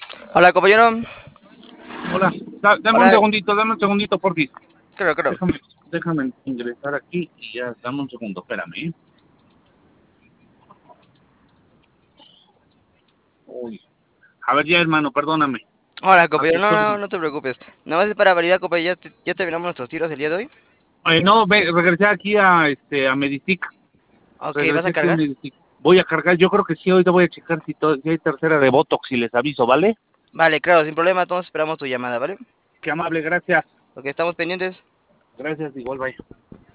Hola, compañero. Hola, Hola, dame un segundito, por ti. claro, claro. Déjame ingresar aquí y ya, dame un segundo, espérame. Uy. A ver, ya, hermano, perdóname. Hola, A compañero. tus No, no, órdenes. no te preocupes. Nada más es para validar, compañero. Ya terminamos nuestros tiros el día de hoy. No, regresé aquí a Medisic. Ok, ¿vas Regresé a aquí a cargar? Medisic. Voy a cargar, yo creo que sí, ahorita voy a checar si hay tercera de Botox y les aviso, ¿vale? Vale, claro, sin problema. Entonces esperamos tu llamada, ¿vale? Qué amable, gracias. Ok, estamos pendientes. Gracias, igual, bye.